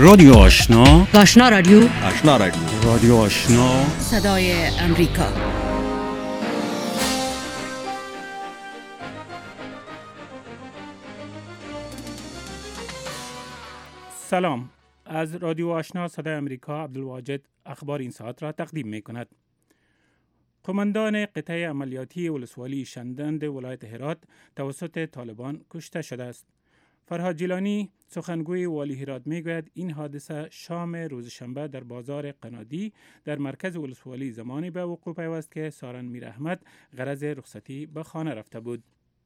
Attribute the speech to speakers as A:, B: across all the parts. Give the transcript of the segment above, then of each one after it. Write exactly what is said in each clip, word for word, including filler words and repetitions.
A: رادیو آشنا،
B: آشنا رادیو
C: آشنا رادیو
A: رادیو آشنا،
B: صدای امریکا.
D: سلام، از رادیو آشنا صدای امریکا عبدالواجد اخبار این ساعت را تقدیم می کند. قماندان قطعه عملیاتی ولسوالی شندند ولایت هرات توسط طالبان کشته شده است. فرهاد جیلانی سخنگوی والی هرات می گوید این حادثه شام روز شنبه در بازار قنادی در مرکز ولسوالی زمانی به وقوع پیوست که سارن میر احمد غرض رخصتی به خانه رفته بود.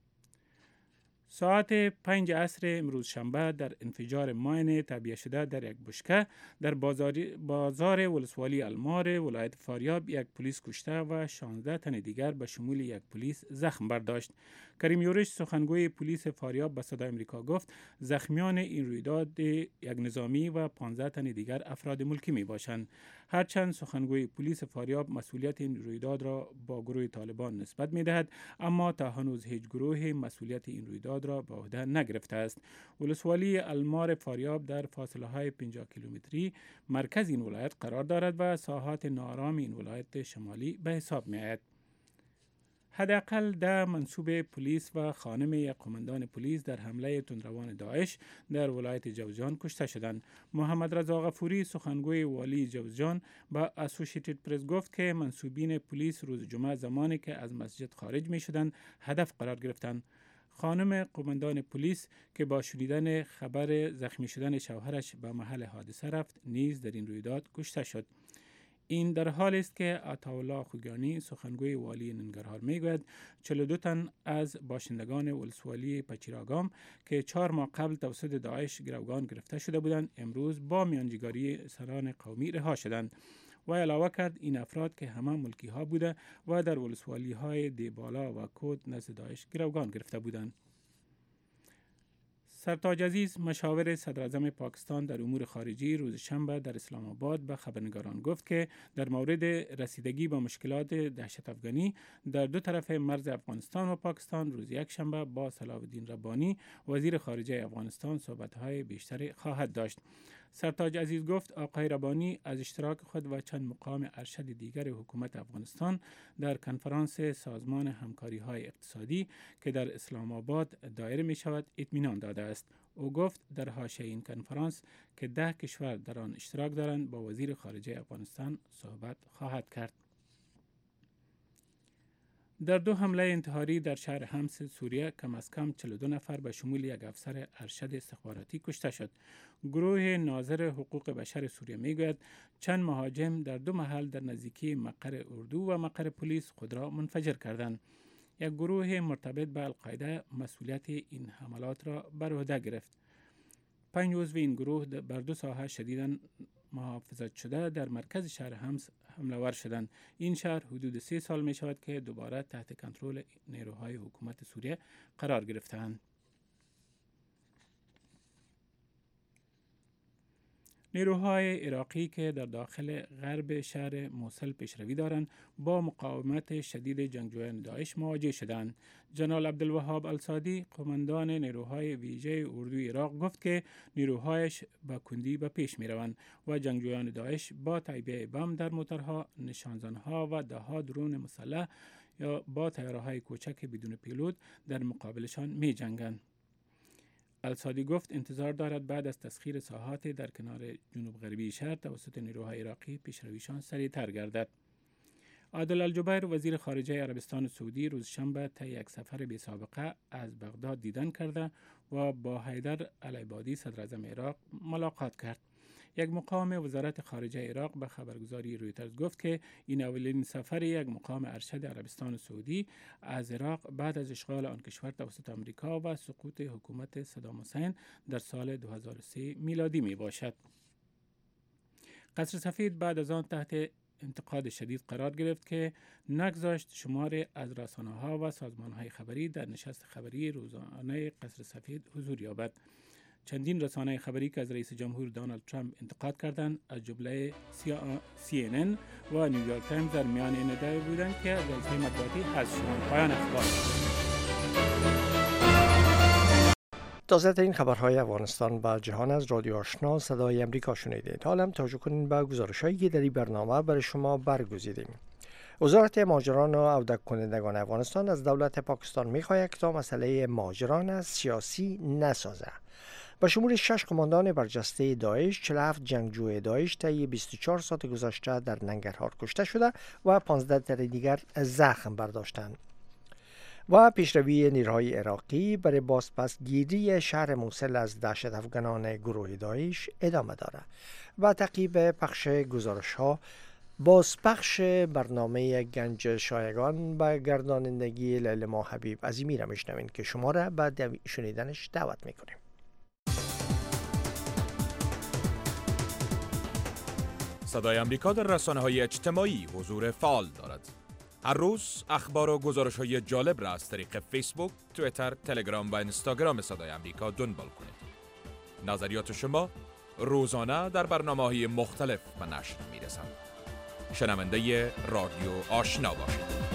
D: ساعت پنج عصر امروز شنبه در انفجار ماین تعبیه شده در یک بشکه در بازار, بازار ولسوالی المار ولایت فاریاب یک پلیس کشته و شانزده تن دیگر به شمول یک پلیس زخم برداشت. کریم یورش سخنگوی پلیس فاریاب به صدای امریکا گفت زخمیان این رویداد یک نظامی و پانزده تن دیگر افراد ملکی می باشند. هرچند سخنگوی پلیس فاریاب مسئولیت این رویداد را با گروه طالبان نسبت می دهد، اما تا هنوز هیچ گروه مسئولیت این رویداد را به عهده نگرفته است. ولسوالی المار فاریاب در فاصله های پنجاه کیلومتری مرکز این ولایت قرار دارد و ساحات ناآرام این ولایت شمالی به حساب می آید. حداقل ده منصوب پلیس و خانم یک قماندان پلیس در حمله تندروان داعش در ولایت جوزجان کشته شدند. محمد رضا غفوری سخنگوی والی جوزجان با اسوسییتد پرس گفت که منصوبین پلیس روز جمعه زمانی که از مسجد خارج می شدند هدف قرار گرفتند. خانم قماندان پلیس که با شنیدن خبر زخمی شدن شوهرش به محل حادثه رفت نیز در این رویداد کشته شد. این در حالی است که عطاالله خوگانی سخنگوی والی ننگرهار میگوید چهل و دو تن از باشندگان ولسوالی پچیراگام که چهار ماه قبل توسط داعش گروگان گرفته شده بودند امروز با میانجیگری سران قومی رها شدند. و علاوه کرد این افراد که همه ملکی ها بوده و در ولسوالی های دیبالا و کود نزد داعش گروگان گرفته بودند. سرتاج عزیز مشاور صدر اعظم پاکستان در امور خارجی روز شنبه در اسلام آباد به خبرنگاران گفت که در مورد رسیدگی با مشکلات دهشت افغانی در دو طرف مرز افغانستان و پاکستان روز یک شنبه با صلاح الدین ربانی وزیر خارجه افغانستان صحبت‌های بیشتری خواهد داشت. سرتاج عزیز گفت آقای ربانی از اشتراک خود و چند مقام ارشد دیگر حکومت افغانستان در کنفرانس سازمان همکاری‌های اقتصادی که در اسلام آباد دایر می شود اطمینان داده است. او گفت در حاشیه این کنفرانس که ده کشور در آن اشتراک دارند با وزیر خارجه افغانستان صحبت خواهد کرد. در دو حمله انتحاری در شهر حمص سوریه کم از کم چهل و دو نفر به شمول یک افسر ارشد استخباراتی کشته شد. گروه ناظر حقوق بشر سوریه میگوید چند مهاجم در دو محل در نزدیکی مقر اردو و مقر پلیس خود را منفجر کردند. یک گروه مرتبط به القاعده مسئولیت این حملات را بر عهده گرفت. پنج عضو این گروه بر دو ساحه شدیداً محافظت شده در مرکز شهر حمص حمله ور شدند. این شهر حدود سه سال می شود که دوباره تحت کنترل نیروهای حکومت سوریه قرار گرفتند. نیروهای عراقی که در داخل غرب شهر موصل پیشروی دارند با مقاومت شدید جنگجویان داعش مواجه شدند. جنرال عبدالوهاب السادی قماندان نیروهای ویژه اردوی عراق گفت که نیروهایش با کندی به پیش می روند و جنگجویان داعش با تعبیه بم در موترها، نشانزنها و دهها درون مسلح یا با طیاره‌های کوچک بدون پیلوت در مقابلشان می جنگند. السادی گفت انتظار دارد بعد از تسخیر ساحات در کنار جنوب غربی شهر توسط نیروهای عراقی پیشرویشان سریعتر گردد. عادل الجبیر وزیر خارجه عربستان سعودی روز شنبه طی یک سفر بی سابقه از بغداد دیدن کرده و با حیدر العبادی صدر اعظم عراق ملاقات کرد. یک مقام وزارت خارجه عراق به خبرگزاری رویترز گفت که این اولین سفر یک مقام ارشد عربستان سعودی از عراق بعد از اشغال آن کشور توسط آمریکا و سقوط حکومت صدام حسین در سال دو هزار و سه میلادی می باشد. قصر سفید بعد از آن تحت انتقاد شدید قرار گرفت که نگذاشت شمار از رسانه‌ها و سازمان‌های خبری در نشست خبری روزانه قصر سفید حضور یابد. چندین رسانه خبری که از رئیس جمهور دونالد ترامپ انتقاد کردند از جمله سی ان ان و نیویورک تایمز در میان این ادعای بودند که از جلسه مطبوعاتی حذف شدند. پایان اخبار.
C: تازه ترین خبرهای افغانستان و جهان از رادیو آشنا صدای امریکا شنیدید. حالا هم توجه کنید به گزارش‌هایی که در این برنامه برای شما برگزیدیم. وزارت مهاجران و عودت کنندگان افغانستان از دولت پاکستان می‌خواهد که تا مسئله مهاجران از سیاسی نسازه. به شمول شش قماندان برجسته داعش، چهل و هفت جنگجوی داعش طی بیست و چهار ساعت گذشته در ننگرهار کشته شده و پانزده تن دیگر زخم برداشتند. و پیشروی نیروهای عراقی برای بازپسگیری شهر موصل از دهشت افغانان گروه داعش ادامه دارد. و تعقیب پخش گزارش ها بازپخش برنامه گنج شایگان به گردانندگی لیلما حبیب عظیمی را میشنوین که شما را به شنیدنش دعوت میکنیم.
E: صدای امریکا در رسانه‌های اجتماعی حضور فعال دارد. هر روز اخبار و گزارش‌های جالب را از طریق فیسبوک، توییتر، تلگرام و اینستاگرام صدای امریکا دنبال کنید. نظریات شما روزانه در برنامه‌های مختلف به نشر می‌رسند. شنونده رادیو آشنا باشید.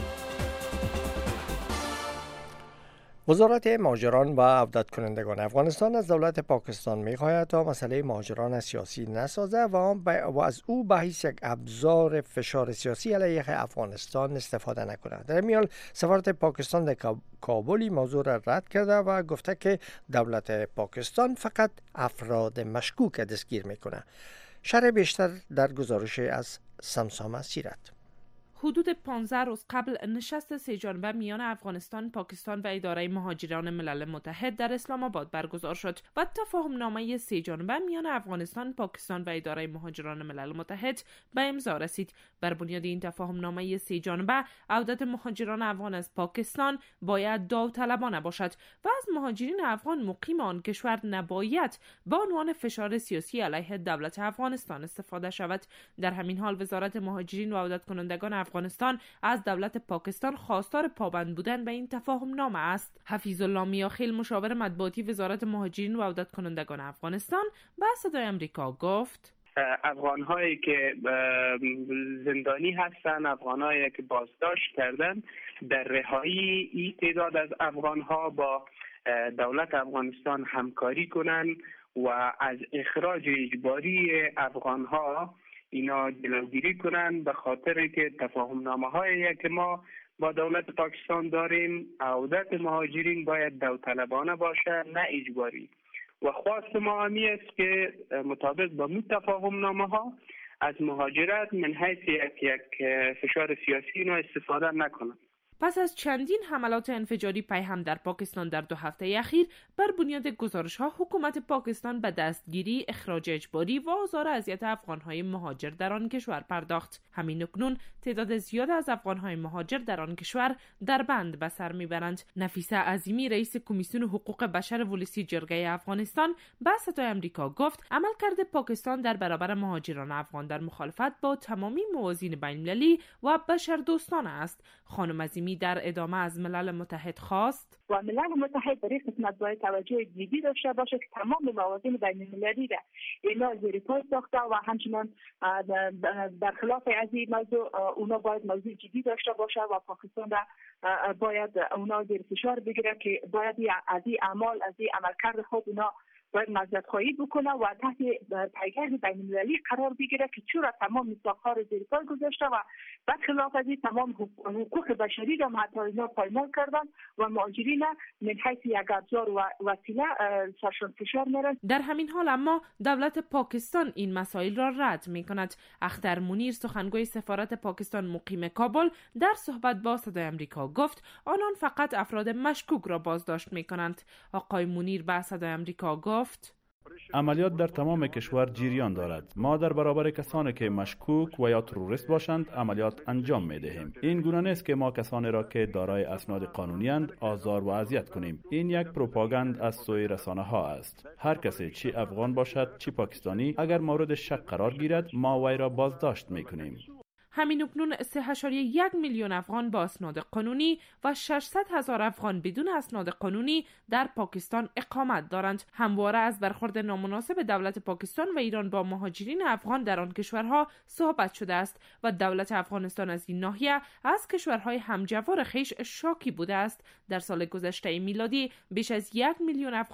C: وزارت مهاجران و عودت کنندگان افغانستان از دولت پاکستان می‌خواهد تا مسئله مهاجران سیاسی نسازه و از او به حیث یک ابزار فشار سیاسی علیه افغانستان استفاده نکند. در میان سفارت پاکستان در کابل موضوع را رد کرده و گفته که دولت پاکستان فقط افراد مشکوک دستگیر می‌کند. شرح بیشتر در گزارش از سمسامه سیرت.
F: حدود پانزده روز قبل نشست سه جانبه میان افغانستان، پاکستان و اداره مهاجران ملل متحد در اسلام آباد برگزار شد و تفاهم نامه سه جانبه میان افغانستان، پاکستان و اداره مهاجران ملل متحد به امضا رسید. بر بنیاد این تفاهم نامه سه جانبه، عودت مهاجران افغان از پاکستان باید داوطلبانه باشد و از مهاجرین افغان مقیم آن کشور نباید به عنوان فشار سیاسی علیه دولت افغانستان استفاده شود. در همین حال وزارت مهاجرین و عودت کنندگان افغانستان از دولت پاکستان خواستار پابند بودن به این تفاهم نامه است. حفیظ الله میاخیل، مشاور مطبوعاتی وزارت مهاجرین و عودت کنندگان افغانستان، به صدای امریکا گفت:
G: افغان‌هایی که زندانی هستند، افغان‌هایی که بازداشت کردن، در رهایی این تعداد از افغان‌ها با دولت افغانستان همکاری کنند و از اخراج اجباری افغان‌ها اینا جلوگیری کنند، به خاطر که تفاهم نامه هایی که ما با دولت پاکستان داریم، عودت مهاجرین باید داوطلبانه باشه، نه اجباری. و خواست ما همی است که مطابق با این تفاهم نامه ها از مهاجرت من حیث یک یک فشار سیاسی اینا استفاده نکنند.
F: پس از چندین حملات انفجاری پیهم در پاکستان در دو هفته اخیر، بر بنیاد گزارش‌ها حکومت پاکستان به دستگیری، اخراج اجباری و آزار اذیت افغان‌های مهاجر در آن کشور پرداخت. همین اکنون تعداد زیاد از افغان‌های مهاجر در آن کشور در بند به سر می‌برند. نفیسه عظیمی، رئیس کمیسیون حقوق بشر ولسی جرگه افغانستان، به صدای آمریکا گفت عملکرد پاکستان در برابر مهاجران افغان در مخالفت با تمامی موازین بین‌المللی و بشردوستانه است. خانم عظیمی در ادامه از ملل متحد خواست
H: و ملل متحد در این قسمت باید توجه جدی داشته باشه که تمام موازین بین‌المللی را اینا زیر پای ساخته و همچنان در خلاف از این موضوع اونا باید موضوع جدی داشته باشه و پاکستان را باید اونا زیر فشار بگیره که باید از این اعمال، از این عملکرد خود اونا باید معذرت خواهی بکنه و تحت پیگرد بین‌المللی قرار بگیره که چرا تمام میثاق‌ها را زیر پای گذاشته و برخلاف از این تمام حقوق بشری را حتی اینا پایمال کردن و مهاجرین من حیث یک ابزار و وسیله سرشان فشار میارن.
F: در همین حال اما دولت پاکستان این مسائل را رد میکند. اختر منیر، سخنگوی سفارت پاکستان مقیم کابل، در صحبت با صدای آمریکا گفت آنان فقط افراد مشکوک را بازداشت میکنند. آقای منیر به صدای آمریکا گفت
A: عملیات در تمام کشور جریان دارد. ما در برابر کسانی که مشکوک و یا تروریست باشند عملیات انجام می دهیم. این گونه نیست که ما کسانی را که دارای اسناد قانونی اند آزار و اذیت کنیم. این یک پروپاگاند از سوی رسانه ها است. هر کسی چی افغان باشد چی پاکستانی اگر مورد شک قرار گیرد ما وی را بازداشت می کنیم.
F: همین اکنون سه و یک میلیون افغان با اسناد قانونی و ششصد هزار افغان بدون اسناد قانونی در پاکستان اقامت دارند. همواره از برخورد نامناسب دولت پاکستان و ایران با مهاجرین افغان در آن کشورها صحبت شده است و دولت افغانستان از این ناحیه از کشورهای همجوار خویش شاکی بوده است. در سال گذشته میلادی بیش از یک میلیون افغان